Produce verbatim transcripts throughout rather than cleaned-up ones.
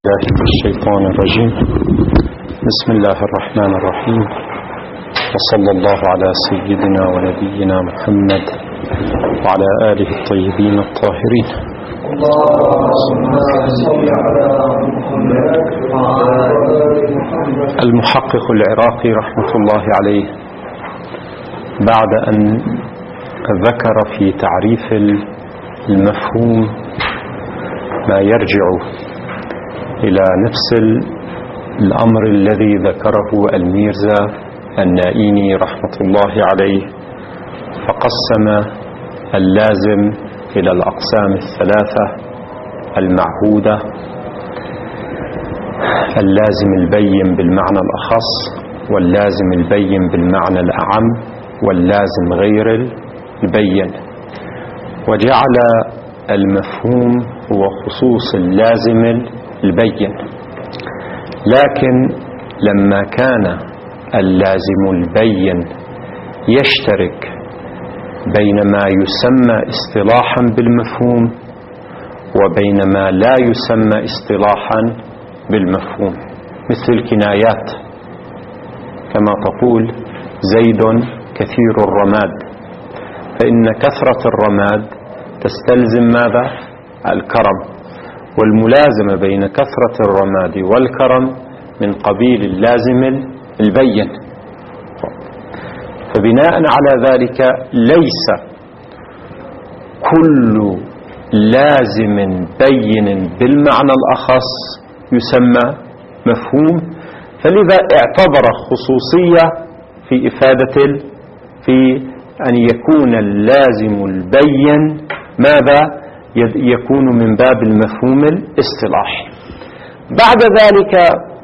الله من الشيطان الرجيم. بسم الله الرحمن الرحيم، وصلى الله على سيدنا ونبينا محمد وعلى آله الطيبين الطاهرين. المحقق العراقي رحمة الله عليه بعد أن ذكر في تعريف المفهوم ما يرجع إلى نفس الأمر الذي ذكره الميرزا النائيني رحمة الله عليه، فقسم اللازم إلى الأقسام الثلاثة المعهودة: اللازم البين بالمعنى الأخص، واللازم البين بالمعنى الأعم، واللازم غير البين. وجعل المفهوم هو خصوص اللازم البين، لكن لما كان اللازم البين يشترك بين ما يسمى اصطلاحا بالمفهوم وبين ما لا يسمى اصطلاحا بالمفهوم، مثل الكنايات، كما تقول زيد كثير الرماد، فإن كثرة الرماد تستلزم ماذا؟ الكرم، والملازمة بين كثرة الرماد والكرم من قبيل اللازم البين. فبناء على ذلك ليس كل لازم بين بالمعنى الأخص يسمى مفهوم، فلذا اعتبر خصوصية في إفادة في أن يكون اللازم البين ماذا؟ يكون من باب المفهوم الاصطلاحي. بعد ذلك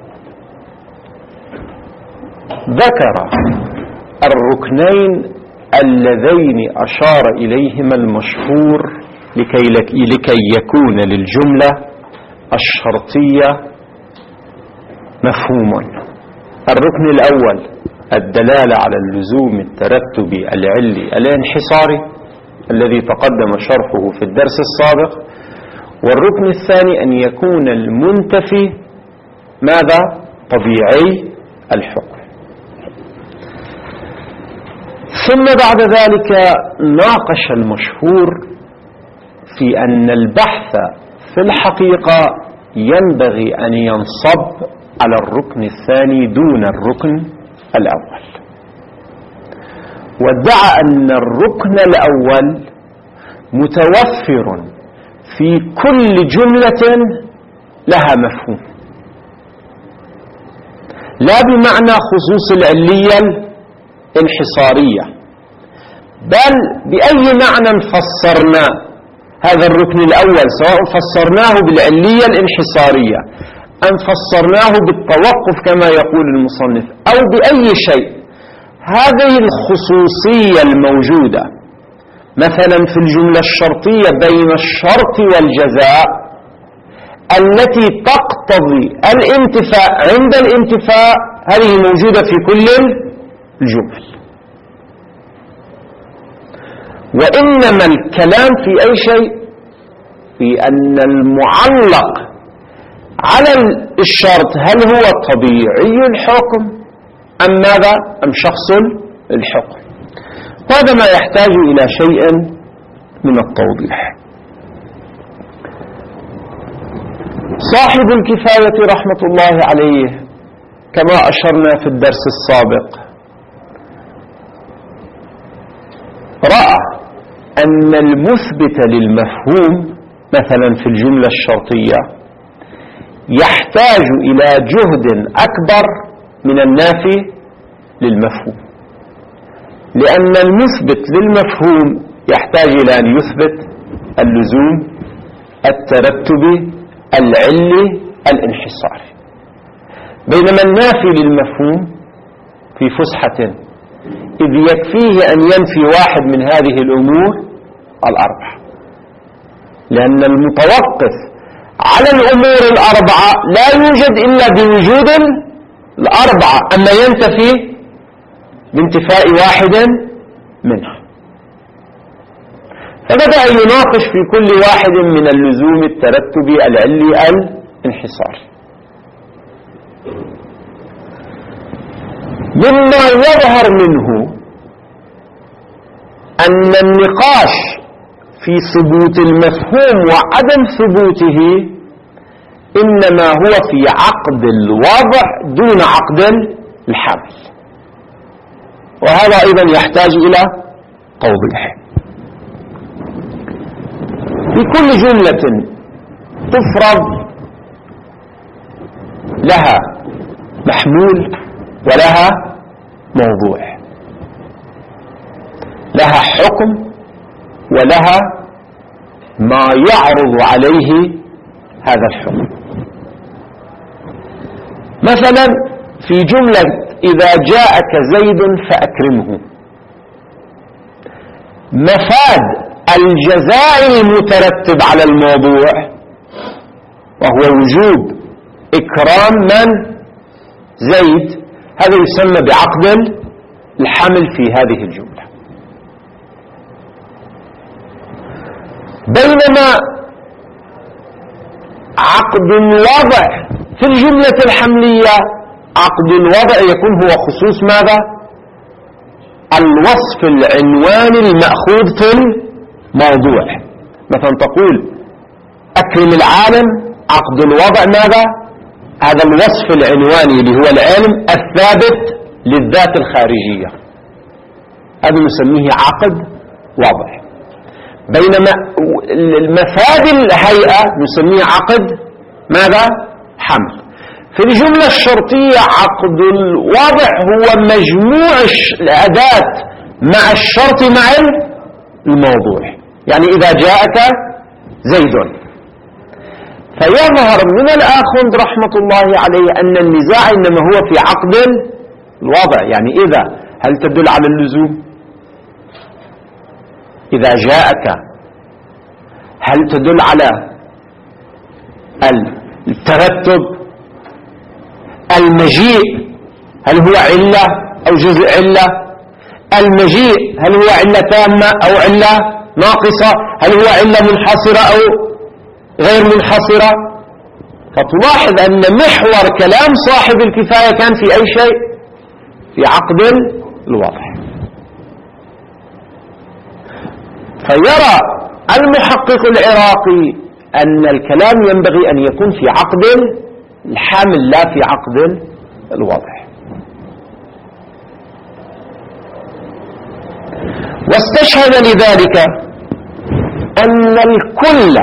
ذكر الركنين اللذين أشار إليهما المشهور لكي, لكي يكون للجملة الشرطية مفهوم. الركن الأول الدلالة على اللزوم الترتبي العلي الانحصاري الذي تقدم شرحه في الدرس السابق، والركن الثاني أن يكون المنتفي ماذا؟ طبيعي الحكم. ثم بعد ذلك ناقش المشهور في أن البحث في الحقيقة ينبغي أن ينصب على الركن الثاني دون الركن الأول، وادعى أن الركن الأول متوفر في كل جملة لها مفهوم، لا بمعنى خصوص العلية الانحصارية، بل بأي معنى فسرنا هذا الركن الأول، سواء فسرناه بالعلية الانحصارية أم فسرناه بالتوقف كما يقول المصنف أو بأي شيء، هذه الخصوصية الموجودة مثلا في الجملة الشرطية بين الشرط والجزاء التي تقتضي الانتفاء عند الانتفاء، هذه موجودة في كل الجمل. وإنما الكلام في أي شيء في أن المعلق على الشرط هل هو طبيعي الحكم أم ماذا؟ أم شخص الحكم؟ وهذا ما يحتاج إلى شيء من التوضيح. صاحب الكفاية رحمة الله عليه كما أشرنا في الدرس السابق رأى أن المثبت للمفهوم مثلا في الجملة الشرطية يحتاج إلى جهد أكبر من النافي للمفهوم، لأن المثبت للمفهوم يحتاج إلى أن يثبت اللزوم الترتبي العلي الانحصاري، بينما النافي للمفهوم في فسحة، إذ يكفيه أن ينفي واحد من هذه الأمور الأربعة، لأن المتوقف على الأمور الأربعة لا يوجد إلا بوجود الأربعة، أما ينتفي بانتفاء واحد منها. فبدأ يناقش في كل واحد من اللزوم الترتبي العلي الانحصاري. مما يظهر منه أن النقاش في ثبوت المفهوم وعدم ثبوته إنما هو في عقد الوضع دون عقد الحمل، وهذا أيضا يحتاج إلى توضيح. في كل جملة تفرض لها محمول ولها موضوع، لها حكم ولها ما يعرض عليه هذا الحكم. مثلا في جملة إذا جاءك زيد فأكرمه، مفاد الجزاء المترتب على الموضوع وهو وجوب إكرام من؟ زيد، هذا يسمى بعقد الحمل في هذه الجملة. بينما عقد الوضع في الجملة الحملية، عقد الوضع يكون هو خصوص ماذا؟ الوصف العنواني المأخوذ في الموضوع. مثلا تقول أكرم العالم، عقد الوضع ماذا؟ هذا الوصف العنواني اللي هو العلم الثابت للذات الخارجية، هذا نسميه عقد وضع. بينما المفاد الهيئة نسميه عقد ماذا؟ حمل. في الجملة الشرطية عقد الوضع هو مجموع الأداة مع الشرط مع الموضوع، يعني إذا جاءك زيد. فيظهر من الآخوند رحمة الله عليه أن النزاع إنما هو في عقد الوضع، يعني إذا هل تدل على اللزوم؟ إذا جاءك هل تدل على الترتب؟ المجيء هل هو علة أو جزء علة؟ المجيء هل هو علة تامة أو علة ناقصة؟ هل هو علة منحصرة أو غير منحصرة؟ فتلاحظ أن محور كلام صاحب الكفاية كان في أي شيء؟ في عقد الوضع. فيرى المحقق العراقي أن الكلام ينبغي أن يكون في عقد الحمل لا في عقد الوضع. واستشهد لذلك أن الكل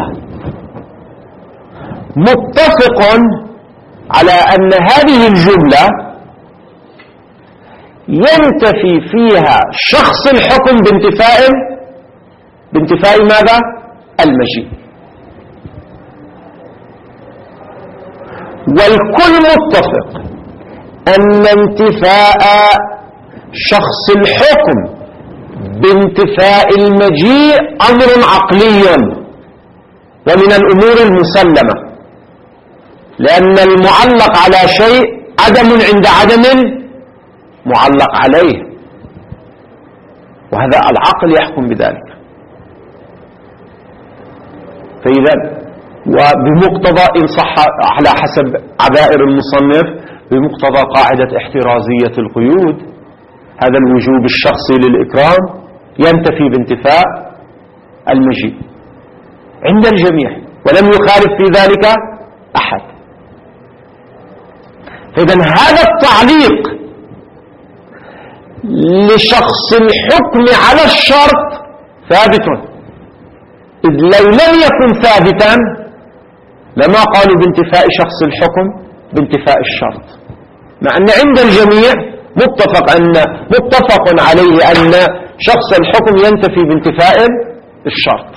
متفق على أن هذه الجملة ينتفي فيها شخص الحكم بانتفاء بانتفاء ماذا؟ المجيء. والكل متفق أن انتفاء شخص الحكم بانتفاء المجيء أمر عقلي ومن الأمور المسلمة، لأن المعلق على شيء عدم عند عدم معلق عليه، وهذا العقل يحكم بذلك. فإذا وبمقتضى إن صح على حسب عبائر المصنف بمقتضى قاعدة احترازية القيود، هذا الوجوب الشخصي للإكرام ينتفي بانتفاء المجيء عند الجميع ولم يخالف في ذلك أحد. فإذا هذا التعليق لشخص الحكم على الشرط ثابت، إذ لو لم يكن ثابتا لما قالوا بانتفاء شخص الحكم بانتفاء الشرط، مع أن عند الجميع متفق أن متفق عليه أن شخص الحكم ينتفي بانتفاء الشرط.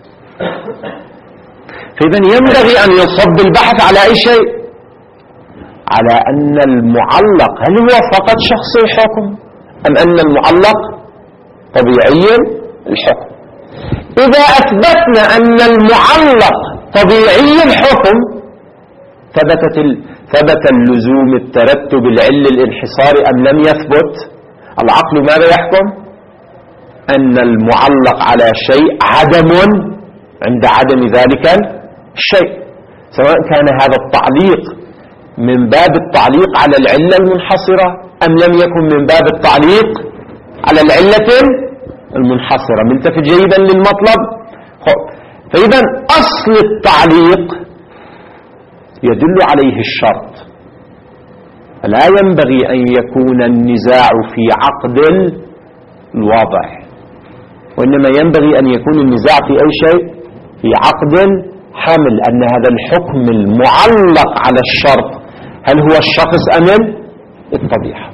فإذا ينبغي أن يصب البحث على أي شيء؟ على أن المعلق هل هو فقط شخص الحكم أم أن المعلق طبيعي الحكم. إذا أثبتنا أن المعلق طبيعي الحكم ثبتت ثبت اللزوم الترتب العل الانحصاري أم لم يثبت؟ العقل ماذا يحكم؟ أن المعلق على شيء عدم عند عدم ذلك الشيء، سواء كان هذا التعليق من باب التعليق على العلة المنحصرة أم لم يكن من باب التعليق على العلة المنحصرة؟ ملتفت جيدا للمطلب. فإذا أصل التعليق يدل عليه الشرط، فلا ينبغي أن يكون النزاع في عقد الوضع، وإنما ينبغي أن يكون النزاع في أي شيء في عقد حمل، أن هذا الحكم المعلق على الشرط هل هو الشخص أم الطبيعة.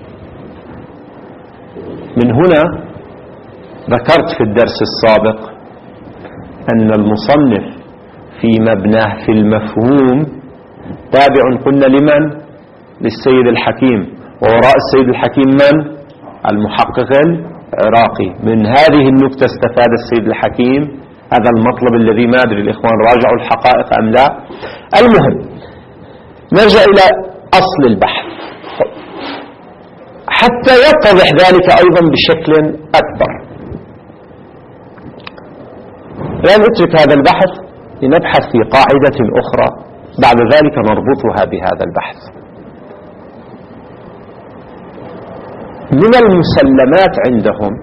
من هنا ذكرت في الدرس السابق أن المصنف في مبناه في المفهوم تابع قلنا لمن؟ للسيد الحكيم، ووراء السيد الحكيم من؟ المحقق العراقي. من هذه النكتة استفاد السيد الحكيم هذا المطلب الذي ما أدري الإخوان راجعوا الحقائق أم لا. المهم نرجع إلى أصل البحث حتى يتضح ذلك أيضا بشكل أكبر. الآن نترك هذا البحث لنبحث في قاعدة أخرى، بعد ذلك نربطها بهذا البحث. من المسلمات عندهم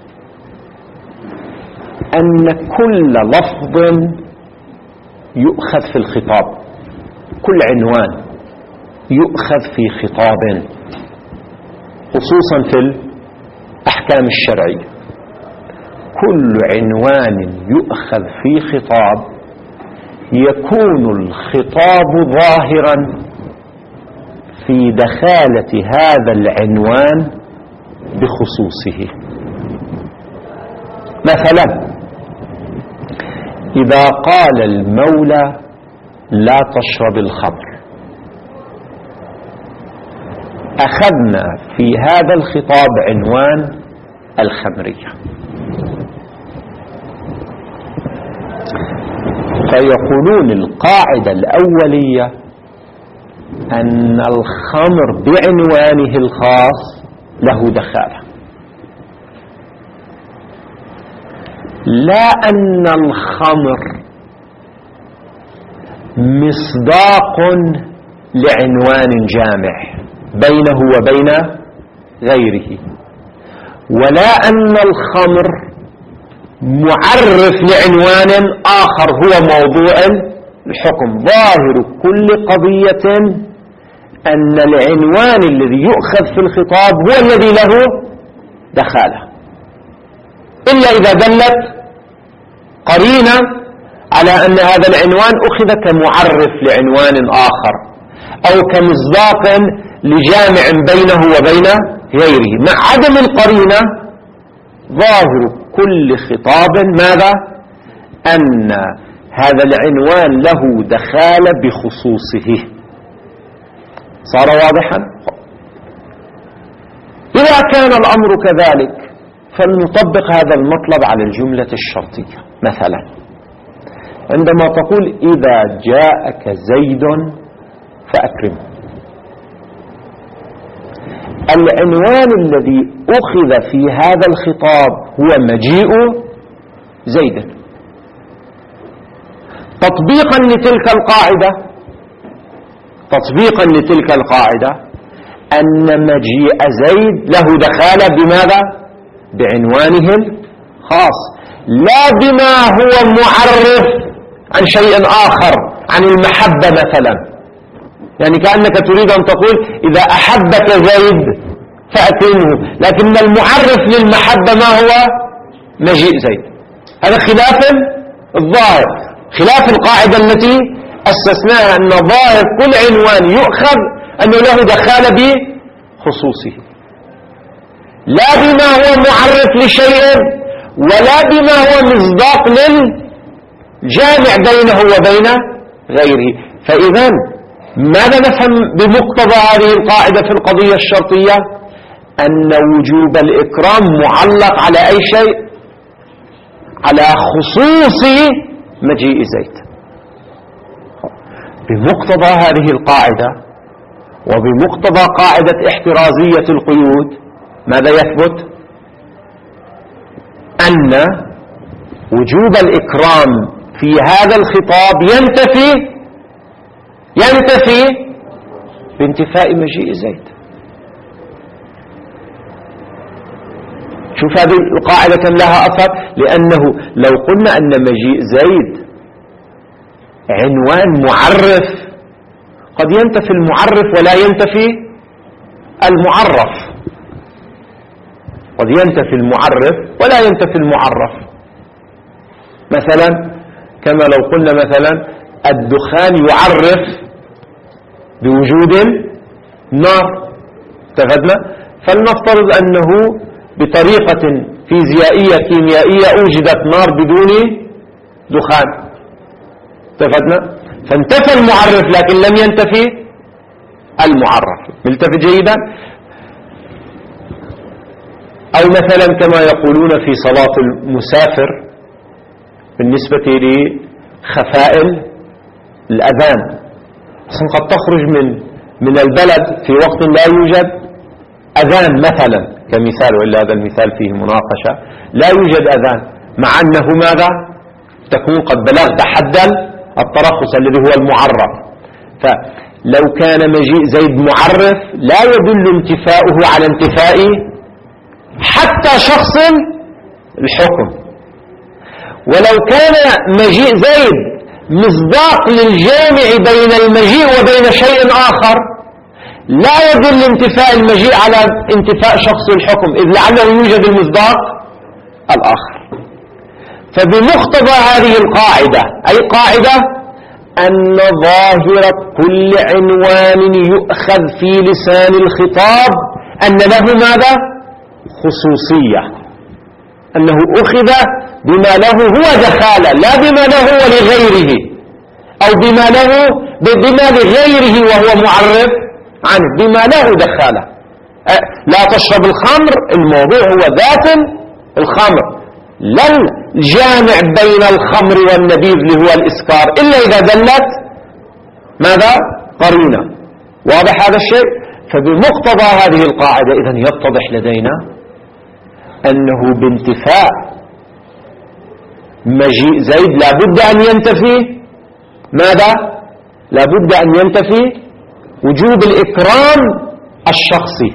أن كل لفظ يؤخذ في الخطاب، كل عنوان يؤخذ في خطاب، خصوصا في الأحكام الشرعية. كل عنوان يؤخذ في خطاب يكون الخطاب ظاهرا في دخالة هذا العنوان بخصوصه. مثلا إذا قال المولى لا تشرب الخمر، أخذنا في هذا الخطاب عنوان الخمرية، فيقولون القاعدة الأولية أن الخمر بعنوانه الخاص له دخالة، لا أن الخمر مصداق لعنوان جامع بينه وبين غيره، ولا أن الخمر معرف لعنوان آخر هو موضوع الحكم. ظاهر كل قضية أن العنوان الذي يؤخذ في الخطاب هو الذي له دخالة، إلا إذا دلت قرينة على أن هذا العنوان أخذ كمعرف لعنوان آخر أو كمصداق لجامع بينه وبين غيره. مع عدم القرينة ظاهر كل خطاب ماذا؟ أن هذا العنوان له دخالة بخصوصه. صار واضحا؟ إذا كان الأمر كذلك فلنطبق هذا المطلب على الجملة الشرطية. مثلا عندما تقول إذا جاءك زيد فأكرمه، العنوان الذي أخذ في هذا الخطاب هو مجيء زيد. تطبيقا لتلك القاعدة تطبيقا لتلك القاعدة أن مجيء زيد له دخالة بماذا؟ بعنوانه الخاص، لا بما هو معرف عن شيء آخر، عن المحبة مثلا. يعني كأنك تريد أن تقول إذا أحبك زيد فأكرمه، لكن المعرف للمحبة ما هو؟ مجيء زيد. هذا خلاف الظاهر، خلاف القاعدة التي أسسناها أن ظاهر كل عنوان يؤخذ أنه له دخالة بخصوصه، لا بما هو معرف لشيء ولا بما هو مصداق للجامع بينه وبين غيره. فإذا ماذا نفهم بمقتضى هذه القاعدة في القضية الشرطية؟ أن وجوب الإكرام معلق على أي شيء؟ على خصوص مجيء زيد. بمقتضى هذه القاعدة وبمقتضى قاعدة احترازية القيود ماذا يثبت؟ أن وجوب الإكرام في هذا الخطاب ينتفي ينتفي بانتفاء مجيء زيد. شوف هذه القاعدة كم لها أثر، لأنه لو قلنا أن مجيء زيد عنوان معرف قد ينتفي المعرف ولا ينتفي المعرف، قد ينتفي المعرف ولا ينتفي المعرف. مثلا كما لو قلنا مثلا الدخان يعرف بوجود النار، اتفقنا؟ فلنفترض أنه بطريقة فيزيائية كيميائية أوجدت نار بدون دخان، اتفقنا؟ فانتفى المعرف لكن لم ينتفي المعرف. ملتفت جيدا؟ أو مثلا كما يقولون في صلاة المسافر بالنسبة لخفائل الأذان، أصلا قد تخرج من من البلد في وقت لا يوجد أذان مثلا كمثال، وإلا هذا المثال فيه مناقشة، لا يوجد أذان مع أنه ماذا تكون قد بلغت حد الترخص الذي هو المعرف. فلو كان مجيء زيد معرف لا يدل انتفاؤه على انتفاء حتى شخص الحكم، ولو كان مجيء زيد مصداق للجامع بين المجيء وبين شيء آخر لا يدل انتفاء المجيء على انتفاء شخص الحكم، إذ لعله يوجد المصداق الآخر. فبمقتضى هذه القاعدة، أي قاعدة أن ظاهرة كل عنوان يؤخذ في لسان الخطاب أن له ماذا؟ خصوصية، أنه أخذ بما له هو دخالة لا بما له لغيره، أو بما له بما لغيره وهو معرف عنه، بما له دخالة. لا تشرب الخمر، الموضوع هو ذات الخمر، لا الجامع بين الخمر والنبيذ اللي هو الإسكار، إلا إذا دلت ماذا؟ قرينة. واضح هذا الشيء؟ فبمقتضى هذه القاعدة إذن يتضح لدينا أنه بانتفاء مجيء زيد لابد أن ينتفي ماذا؟ لابد أن ينتفي وجوب الإكرام الشخصي.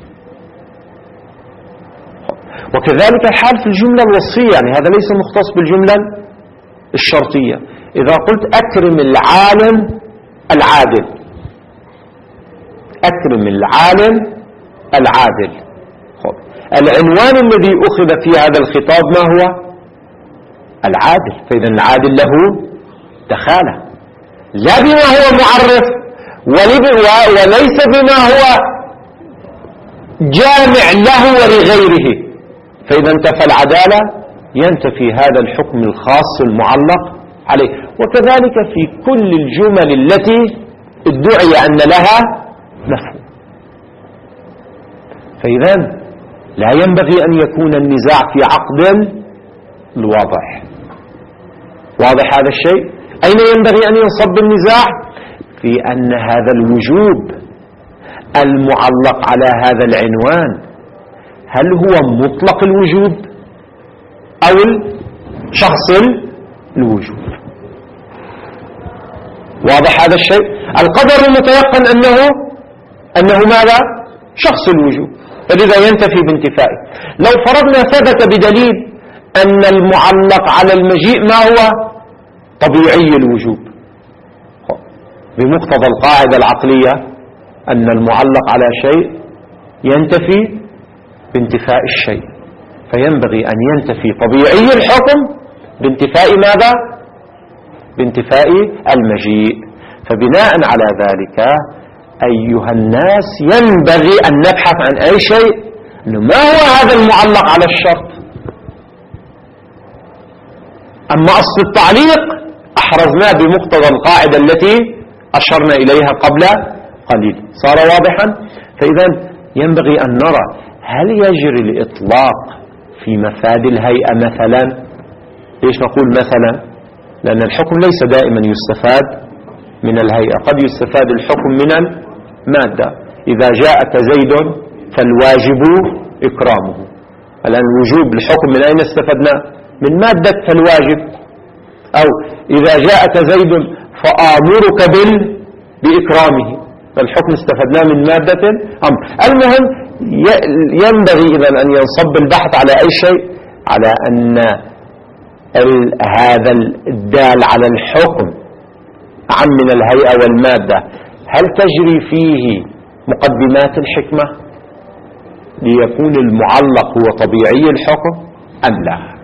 وكذلك الحال في الجملة الوصفية، يعني هذا ليس مختص بالجملة الشرطية. إذا قلت أكرم العالم العادل، أكرم العالم العادل، العنوان الذي أخذ في هذا الخطاب ما هو؟ العادل. فإذا العادل له دخالة لا بما هو معرف وليس بما هو جامع له ولغيره، فإذا انتفى العدالة ينتفي هذا الحكم الخاص المعلق عليه. وكذلك في كل الجمل التي ادعي أن لها مفهوم. فإذا لا ينبغي أن يكون النزاع في عقد الوضع. واضح هذا الشيء؟ أين ينبغي أن ينصب النزاع؟ في أن هذا الوجوب المعلق على هذا العنوان هل هو مطلق الوجوب أو شخص الوجوب؟ واضح هذا الشيء؟ القدر المتيقن أنه أنه ماذا؟ شخص الوجوب، فلذا ينتفي بانتفائه. لو فرضنا ثبت بدليل أن المعلق على المجيء ما هو؟ طبيعي الوجوب، بمقتضى القاعدة العقلية أن المعلق على شيء ينتفي بانتفاء الشيء، فينبغي أن ينتفي طبيعي الحكم بانتفاء ماذا؟ بانتفاء المجيء. فبناء على ذلك أيها الناس ينبغي أن نبحث عن أي شيء، أنه ما هو هذا المعلق على الشرط. أما أصل التعليق أحرزناه بمقتضى القاعدة التي أشرنا إليها قبل قليل، صار واضحا؟ فإذا ينبغي أن نرى هل يجري الإطلاق في مفاد الهيئة مثلا؟ ليش نقول مثلا؟ لأن الحكم ليس دائما يستفاد من الهيئة، قد يستفاد الحكم من المادة. إذا جاءك زيد فالواجب إكرامه. الآن الوجوب الحكم من أين استفدنا؟ من مادة فالواجب. أو إذا جاءك زيد فآمرك بال بإكرامه، فالحكم استفدناه من مادة أمر. المهم ينبغي إذن أن ينصب البحث على أي شيء؟ على أن هذا الدال على الحكم عام من الهيئة والمادة هل تجري فيه مقدمات الحكمة ليكون المعلق هو طبيعي الحكم أم لا؟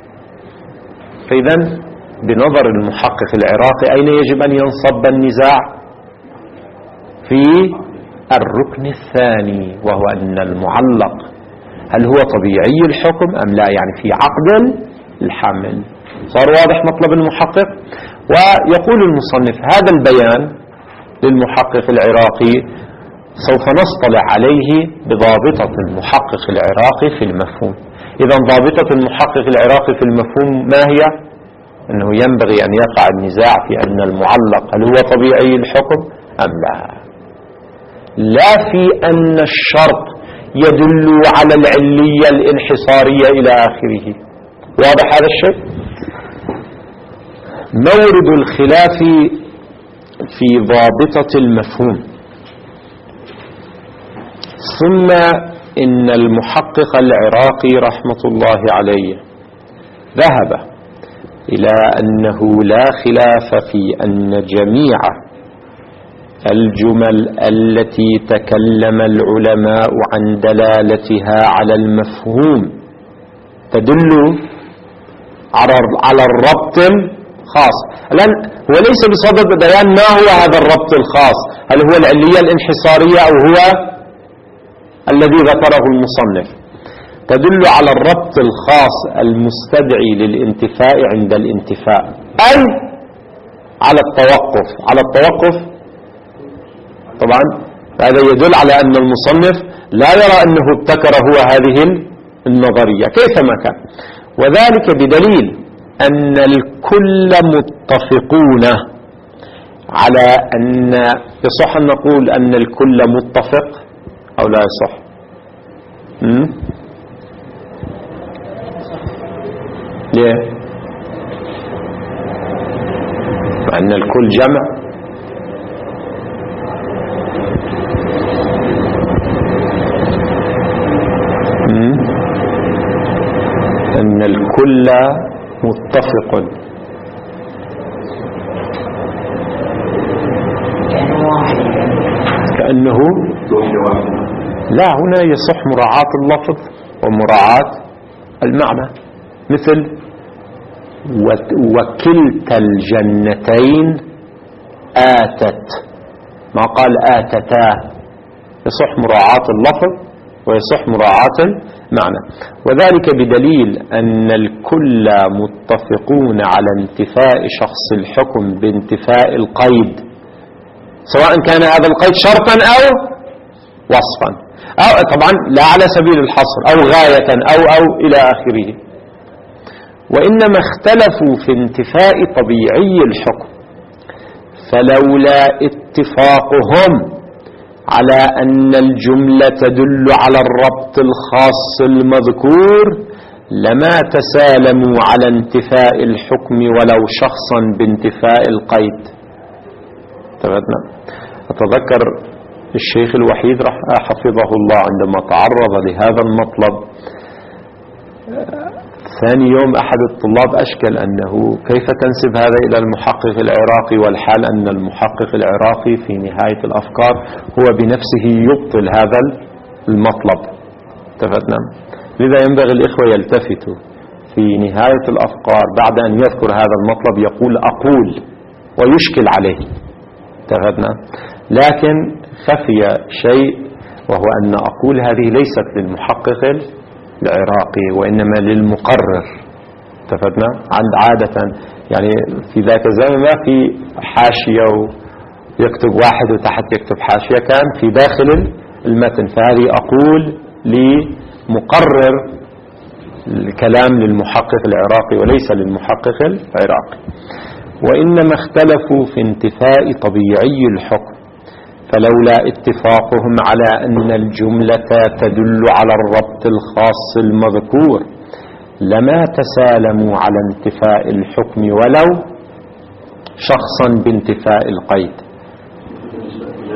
فإذن بنظر المحقق العراقي أين يجب أن ينصب النزاع؟ في الركن الثاني، وهو أن المعلق هل هو طبيعي الحكم أم لا، يعني في عقد الحمل. صار واضح مطلب المحقق؟ ويقول المصنف هذا البيان للمحقق العراقي سوف نصطلع عليه بضابطة المحقق العراقي في المفهوم. إذا ضابطة المحقق العراقي في المفهوم ما هي؟ أنه ينبغي أن يقع النزاع في أن المعلق هل هو طبيعي الحكم أم لا، لا في أن الشرط يدل على العلية الانحصارية إلى آخره. واضح هذا الشيء؟ مورد الخلاف في ضابطة المفهوم. ثم إن المحقق العراقي رحمة الله عليه ذهب إلى أنه لا خلاف في أن جميع الجمل التي تكلم العلماء عن دلالتها على المفهوم تدل على الربط الخاص. الآن هو ليس بصدد بيان ما هو هذا الربط الخاص، هل هو العلية الانحصارية أو هو الذي ذكره المصنف. تدل على الربط الخاص المستدعي للانتفاء عند الانتفاء، أي على التوقف. على التوقف طبعا هذا يدل على أن المصنف لا يرى أنه ابتكر هو هذه النظرية كيفما كان، وذلك بدليل أن الكل متفقون على أن يصح أن نقول أن الكل متفق أو لا يصح؟ م? ليه؟ مع أن الكل جمع. م? أن الكل متفق. كأنه لا، هنا يصح مراعاة اللفظ ومراعاة المعنى، مثل وكلتا الجنتين آتت، ما قال آتتا. يصح مراعاة اللفظ ويصح مراعاة المعنى، وذلك بدليل أن الكل متفقون على انتفاء شخص الحكم بانتفاء القيد، سواء كان هذا القيد شرطا أو وصفا، أو طبعا لا على سبيل الحصر أو غاية أو أو إلى آخره. وإنما اختلفوا في انتفاء طبيعي الحكم، فلولا اتفاقهم على أن الجملة تدل على الربط الخاص المذكور لما تسالموا على انتفاء الحكم ولو شخصا بانتفاء القيد. تفضلنا. أتذكر الشيخ الوحيد حفظه الله عندما تعرض لهذا المطلب ثاني يوم أحد الطلاب أشكل أنه كيف تنسب هذا إلى المحقق العراقي والحال أن المحقق العراقي في نهاية الأفكار هو بنفسه يبطل هذا المطلب. تفضلنا. لذا ينبغي الإخوة يلتفتوا في نهاية الأفكار بعد أن يذكر هذا المطلب يقول أقول ويشكل عليه. تفضلنا. لكن خفي شيء، وهو أن أقول هذه ليست للمحقق العراقي وإنما للمقرر. اتفقنا؟ عند عادة يعني في ذاك الزمن ما في حاشية ويكتب واحد وتحت يكتب حاشية، كان في داخل المتن. فهذه أقول لمقرر الكلام للمحقق العراقي وليس للمحقق العراقي. وإنما اختلفوا في انتفاء طبيعي الحكم، فلولا اتفاقهم على أن الجملة تدل على الربط الخاص المذكور لما تسالموا على انتفاء الحكم ولو شخصا بانتفاء القيد.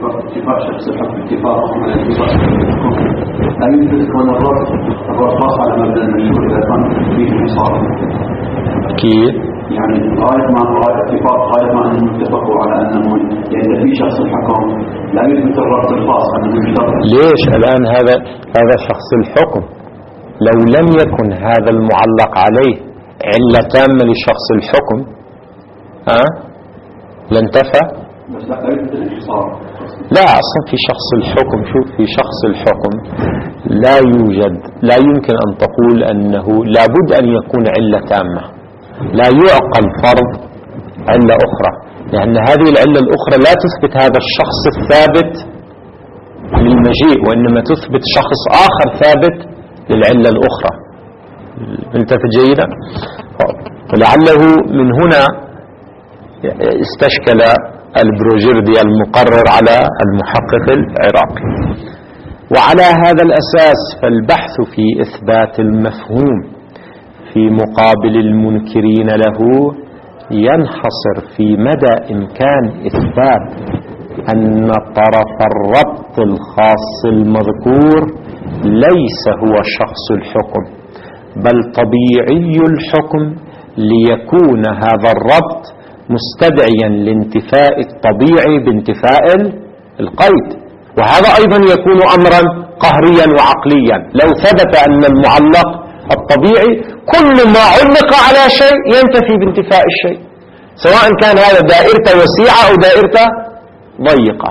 اتفاق شخص الحكم اتفاقهم على اتفاق الحكم لا يمكن تكون الرد الرد خاص على مبدأ المشهور إذا كان فيه انحصار كيف؟ يعني غاية ما غاية اتفاق غاية ما أنهم اتفقوا على أنه يعني في شخص الحكم لا يثبت الرد الخاص أنه يشترط. ليش الآن هذا هذا شخص الحكم لو لم يكن هذا المعلق عليه علة تامة لشخص الحكم ها لانتفى؟ بس لا يثبت الانحصار. لا أصلا في شخص الحكم شوف في شخص الحكم لا يوجد لا يمكن أن تقول أنه لابد أن يكون علة تامة لا يعقل فرض علة أخرى لأن هذه العلة الأخرى لا تثبت هذا الشخص الثابت للمجيء وإنما تثبت شخص آخر ثابت للعلة الأخرى. انتفت جيدا؟ ولعله من هنا استشكل البروجردي المقرر على المحقق العراقي. وعلى هذا الأساس فالبحث في إثبات المفهوم في مقابل المنكرين له ينحصر في مدى إمكان إثبات أن طرف الربط الخاص المذكور ليس هو شخص الحكم بل طبيعي الحكم ليكون هذا الربط مستدعيا لانتفاء الطبيعي بانتفاء القيد وهذا أيضا يكون أمرا قهريا وعقليا لو ثبت أن المعلق الطبيعي كل ما علق على شيء ينتفي بانتفاء الشيء سواء كان هذا دائرته وسيعة أو دائرته ضيقة.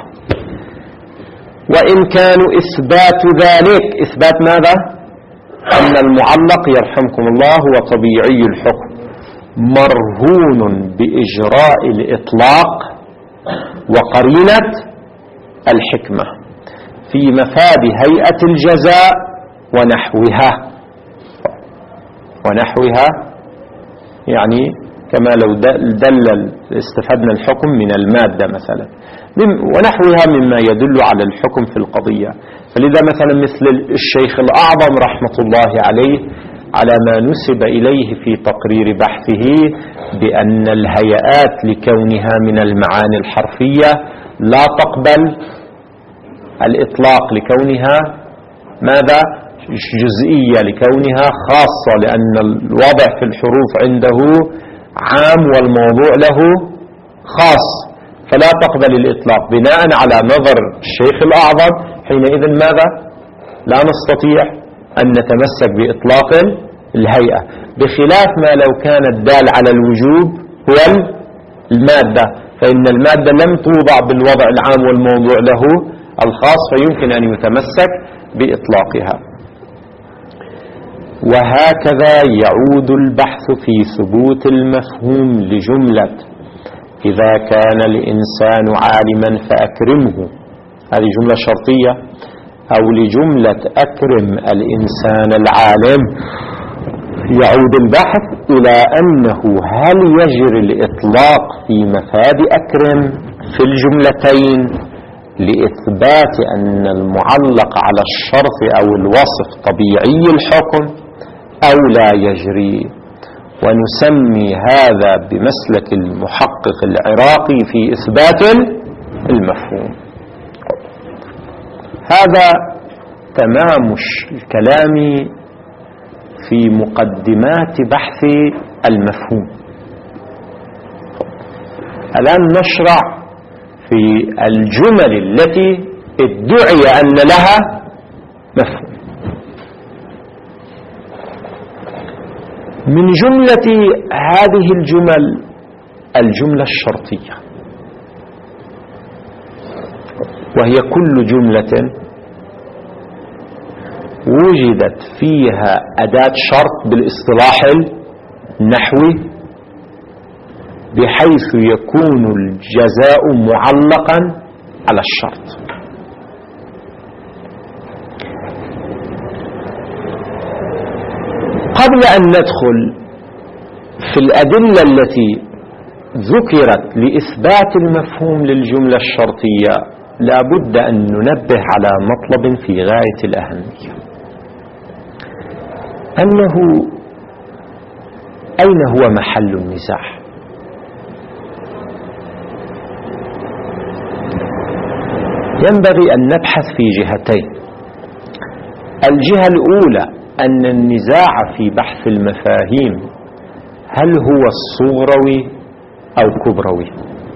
وإمكان إثبات ذلك إثبات ماذا؟ أن المعلق يرحمكم الله هو طبيعي الحكم مرهون بإجراء الإطلاق وقرينة الحكمة في مفاد هيئة الجزاء ونحوها ونحوها يعني كما لو دلل استفدنا الحكم من المادة مثلا ونحوها مما يدل على الحكم في القضية. فلذا مثلا مثل الشيخ الأعظم رحمة الله عليه على ما نسب إليه في تقرير بحثه بأن الهيئات لكونها من المعاني الحرفية لا تقبل الإطلاق لكونها ماذا؟ جزئية لكونها خاصة لأن الوضع في الحروف عنده عام والموضوع له خاص فلا تقبل الإطلاق. بناء على نظر الشيخ الأعظم حينئذ ماذا؟ لا نستطيع أن نتمسك بإطلاق الهيئة بخلاف ما لو كان الدال على الوجوب هو المادة فإن المادة لم توضع بالوضع العام والموضوع له الخاص فيمكن أن يتمسك بإطلاقها. وهكذا يعود البحث في ثبوت المفهوم لجملة إذا كان الإنسان عالما فأكرمه هذه جملة شرطية أو لجملة أكرم الإنسان العالم يعود البحث إلى أنه هل يجري الإطلاق في مفاد أكرم في الجملتين لإثبات أن المعلق على الشرط أو الوصف طبيعي الحكم أو لا يجري. ونسمي هذا بمسلك المحقق العراقي في إثبات المفهوم. هذا تمام الكلام في مقدمات بحث المفهوم. الآن نشرع في الجمل التي ادعي أن لها مفهوم. من جملة هذه الجمل الجملة الشرطية وهي كل جملة وجدت فيها أداة شرط بالاصطلاح النحوي بحيث يكون الجزاء معلقا على الشرط. قبل أن ندخل في الأدلة التي ذكرت لإثبات المفهوم للجملة الشرطية لا بد أن ننبه على مطلب في غاية الأهمية أنه أين هو محل النزاع؟ ينبغي أن نبحث في جهتين. الجهة الأولى أن النزاع في بحث المفاهيم هل هو صغروي أو كبروي؟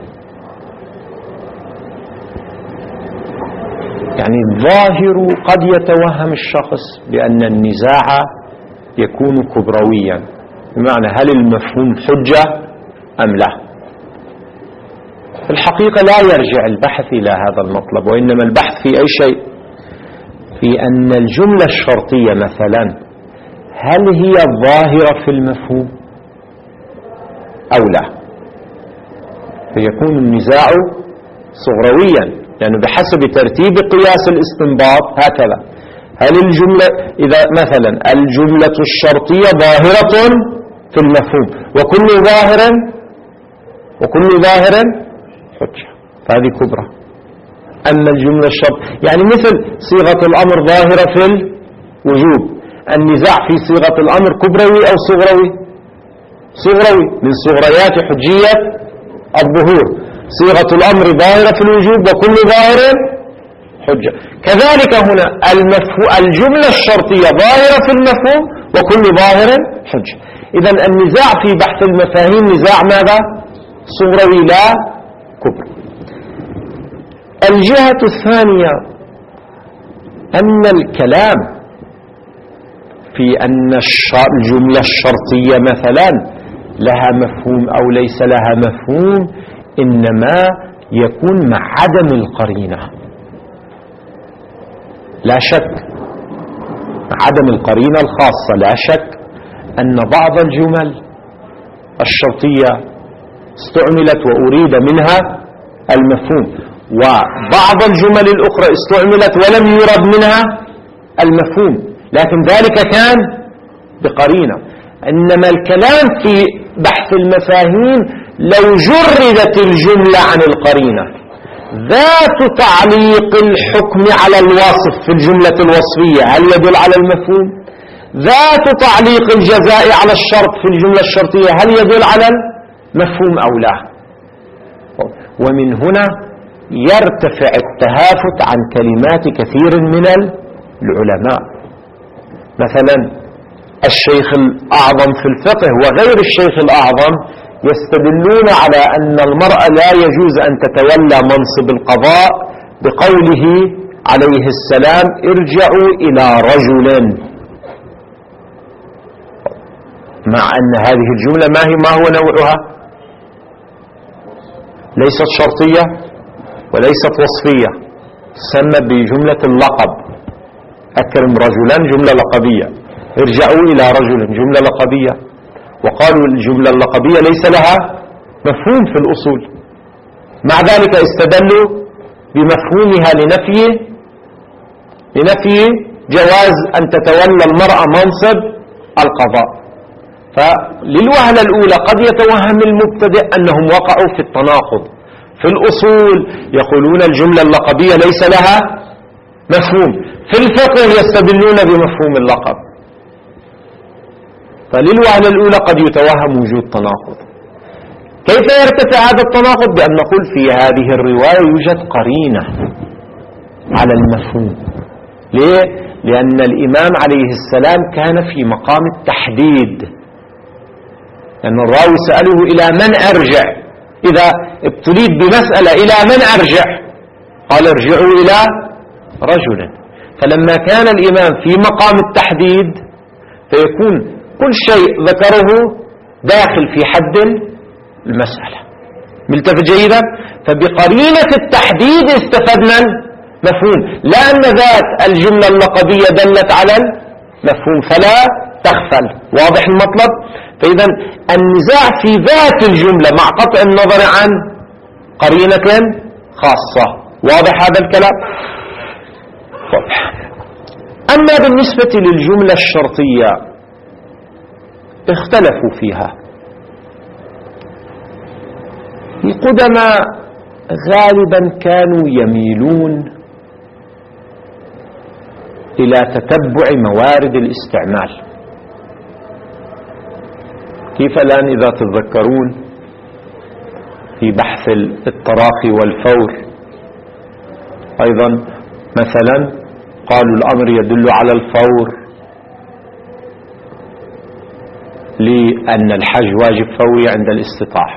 يعني الظاهر قد يتوهم الشخص بأن النزاع يكون كبرويا، بمعنى هل المفهوم حجة أم لا؟ في الحقيقة لا يرجع البحث إلى هذا المطلب، وإنما البحث في أي شيء؟ في أن الجملة الشرطية مثلا هل هي ظاهرة في المفهوم أو لا؟ فيكون النزاع صغرويا، لأنه يعني بحسب ترتيب قياس الاستنباط هكذا. هل الجملة إذا مثلا الجملة الشرطية ظاهرة في المفهوم وكل ظاهر وكل ظاهر حجة، فهذه كبرى. أما الجملة الشرط يعني مثل صيغة الأمر ظاهرة في الوجوب، النزاع في صيغة الأمر كبروي أو صغروي؟ صغروي، من صغريات حجية الظهور. صيغة الأمر ظاهرة في الوجوب وكل ظاهر حجة. كذلك هنا الجملة الشرطية ظاهرة في المفهوم وكل ظاهر حجة. إذن النزاع في بحث المفاهيم نزاع ماذا؟ صغروي لا كبر. الجهة الثانية أن الكلام في أن الجملة الشرطية مثلا لها مفهوم أو ليس لها مفهوم إنما يكون مع عدم القرينة. لا شك عدم القرينة الخاصة، لا شك أن بعض الجمل الشرطية استعملت وأريد منها المفهوم، وبعض الجمل الأخرى استعملت ولم يرد منها المفهوم، لكن ذلك كان بقرينة. إنما الكلام في بحث المفاهيم لو جردت الجملة عن القرينة، ذات تعليق الحكم على الوصف في الجملة الوصفية هل يدل على المفهوم؟ ذات تعليق الجزاء على الشرط في الجملة الشرطية هل يدل على المفهوم أو لا؟ ومن هنا يرتفع التهافت عن كلمات كثير من العلماء. مثلا الشيخ الأعظم في الفقه وغير الشيخ الأعظم يستدلون على أن المرأة لا يجوز أن تتولى منصب القضاء بقوله عليه السلام ارجعوا إلى رجل، مع أن هذه الجملة ما هي ما هو نوعها؟ ليست شرطية وليست وصفية، تسمى بجملة اللقب. أكرم رجلا جملة لقبية، ارجعوا إلى رجل جملة لقبية. وقالوا الجملة اللقبية ليس لها مفهوم في الأصول، مع ذلك استدلوا بمفهومها لنفي لنفي جواز أن تتولى المرأة منصب القضاء. فللوهلة الأولى قد يتوهم المبتدئ أنهم وقعوا في التناقض. في الأصول يقولون الجملة اللقبية ليس لها مفهوم، في الفقه يستدلون بمفهوم اللقب. فللوهلة الأولى قد يتوهم وجود تناقض. كيف يرتفع هذا التناقض؟ بأن نقول في هذه الرواية يوجد قرينة على المفهوم. ليه؟ لأن الإمام عليه السلام كان في مقام التحديد، لأن الراوي سأله إلى من أرجع؟ إذا ابتليت بمسألة إلى من أرجع؟ قال ارجعوا إلى رجل. فلما كان الإمام في مقام التحديد فيكون كل شيء ذكره داخل في حد المسألة. ملتفت جيدا؟ فبقرينة التحديد استفدنا المفهوم، لا أن ذات الجملة اللقبية دلت على المفهوم فلا تغفل. واضح المطلب؟ فإذا النزاع في ذات الجملة مع قطع النظر عن قرينة خاصة. واضح هذا الكلام؟ واضح. أما بالنسبة للجملة الشرطية اختلفوا فيها. القدماء غالبا كانوا يميلون إلى تتبع موارد الاستعمال. كيف الآن إذا تتذكرون في بحث التراخي والفور أيضا مثلا قالوا الأمر يدل على الفور لأن الحج واجب فوري عند الاستطاعة.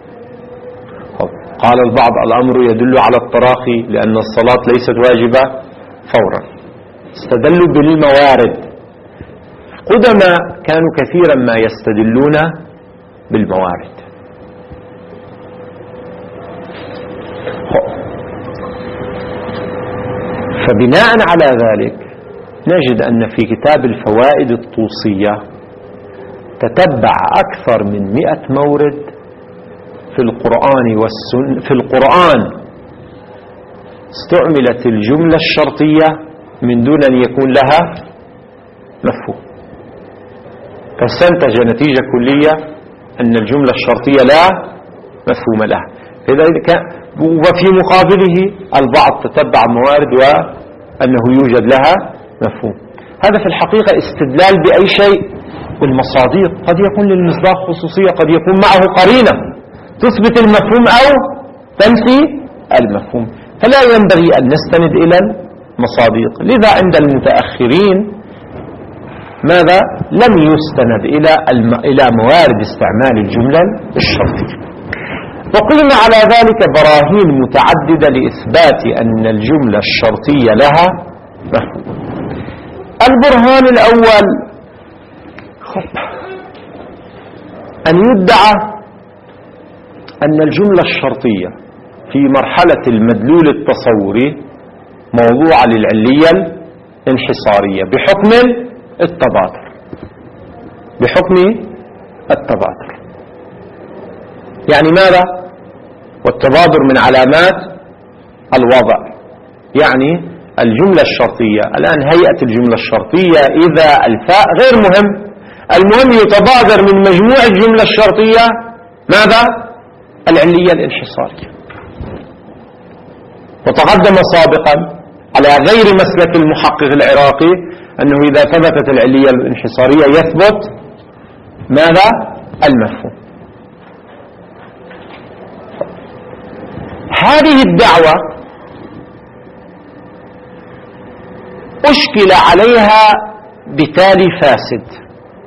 قال البعض الأمر يدل على التراخي لأن الصلاة ليست واجبة فورا. استدلوا بالموارد. قدما كانوا كثيرا ما يستدلون بالموارد. فبناء على ذلك نجد أن في كتاب الفوائد الطوسية تتبع أكثر من مئة مورد في القرآن والسنة. في القرآن استعملت الجملة الشرطية من دون أن يكون لها مفهوم، فاستنتج نتيجة كلية أن الجملة الشرطية لا مفهوم لها. وفي مقابله البعض تتبع موارد وأنه يوجد لها مفهوم. هذا في الحقيقة استدلال بأي شيء. والمصادق قد يكون للمصداق خصوصية، قد يكون معه قرينة تثبت المفهوم أو تنفي المفهوم، فلا ينبغي أن نستند إلى المصادق. لذا عند المتأخرين ماذا؟ لم يستند إلى الم... إلى موارد استعمال الجملة الشرطية. وقلنا على ذلك براهين متعددة لإثبات أن الجملة الشرطية لها مفهوم. البرهان الأول أن يدعى أن الجملة الشرطية في مرحلة المدلول التصوري موضوعة للعلية الانحصارية بحكم التبادر. بحكم التبادر يعني ماذا؟ والتبادر من علامات الوضع. يعني الجملة الشرطية الآن هيئة الجملة الشرطية إذا الفاء غير مهم، المهم يتبادر من مجموع الجملة الشرطية ماذا؟ العلية الانحصارية. وتقدم سابقا على غير مسلك المحقق العراقي أنه إذا ثبتت العلية الانحصارية يثبت ماذا؟ المفهوم. هذه الدعوة أشكل عليها بتالي فاسد،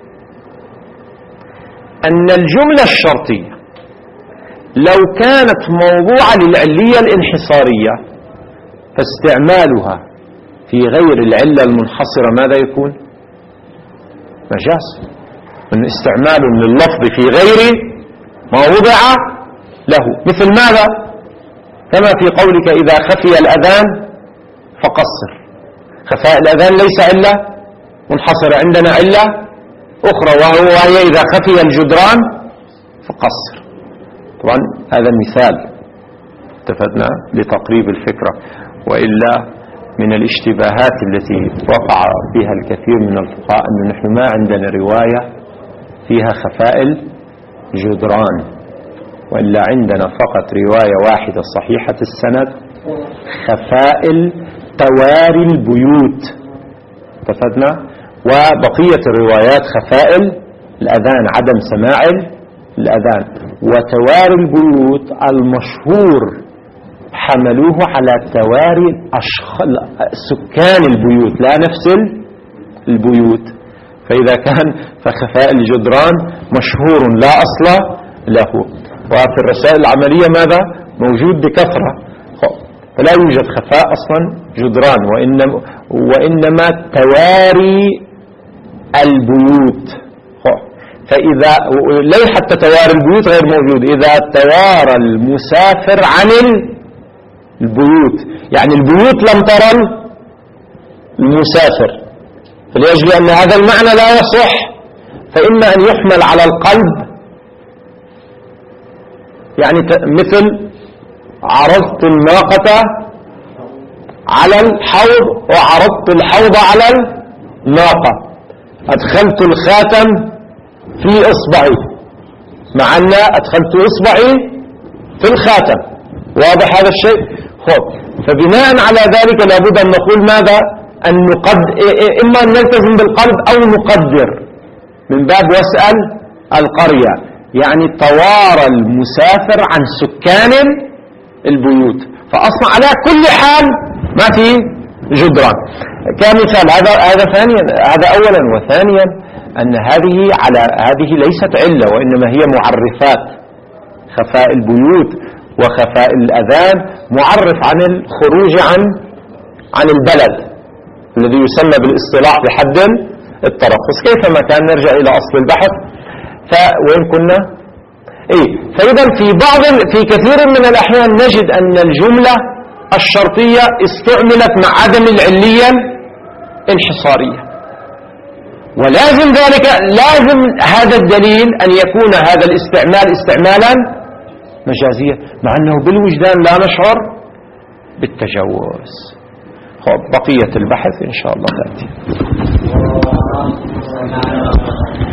أن الجملة الشرطية لو كانت موضوعة للعلية الانحصارية فاستعمالها في غير العلة المنحصرة ماذا يكون؟ مجاز. من استعمال لللفظ في غير ما وضع له، مثل ماذا؟ كما في قولك إذا خفي الأذان فقصر. خفاء الأذان ليس علة منحصرة، عندنا علة أخرى وهي إذا خفي الجدران فقصر. طبعا هذا مثال اتفقنا لتقريب الفكرة، وإلا من الاشتباهات التي وقع فيها الكثير من الفقهاء أن نحن ما عندنا رواية فيها خفاء الجدران، وإلا عندنا فقط رواية واحدة صحيحة السند خفاء تواري البيوت اتفقنا، وبقية الروايات خفاء الأذان عدم سماع الأذان. وتواري البيوت المشهور حملوه على تواري سكان البيوت لا نفس البيوت، فإذا كان فخفاء الجدران مشهور لا أصل له، وفي الرسائل العملية ماذا؟ موجود بكثرة، فلا يوجد خفاء أصلا جدران، وإنما, وإنما تواري البيوت. فإذا ليس حتى تواري البيوت غير موجود، إذا توارى المسافر عن البيوت يعني البيوت لم ترى المسافر، فليجل أن هذا المعنى لا يصح، فإما أن يحمل على القلب يعني مثل عرضت الناقة على الحوض وعرضت الحوض على الناقة، أدخلت الخاتم في إصبعي، مع أن أدخلت إصبعي في الخاتم. واضح هذا الشيء؟ خب فبناء على ذلك لابد أن نقول ماذا؟ أن نقد... إما أن نلتزم بالقلب أو نقدر من باب واسأل القرية، يعني توارى المسافر عن سكان البيوت. فأصلا على كل حال ما في جدران. كمثال هذا هذا ثانيا هذا أولا. وثانيا أن هذه على هذه ليست علة، وإنما هي معرفات. خفاء البيوت وخفاء الأذان معرف عن الخروج عن عن البلد الذي يسمى بالاصطلاح بحد الترخص. كيفما كان نرجع إلى أصل البحث. فوين كنا؟ إيه فإذا في بعض في كثير من الأحيان نجد أن الجملة الشرطية استعملت مع عدم العلية الانحصارية، ولازم ذلك لازم هذا الدليل أن يكون هذا الاستعمال استعمالا مجازيا، مع أنه بالوجدان لا نشعر بالتجوز. بقية البحث إن شاء الله تأتي.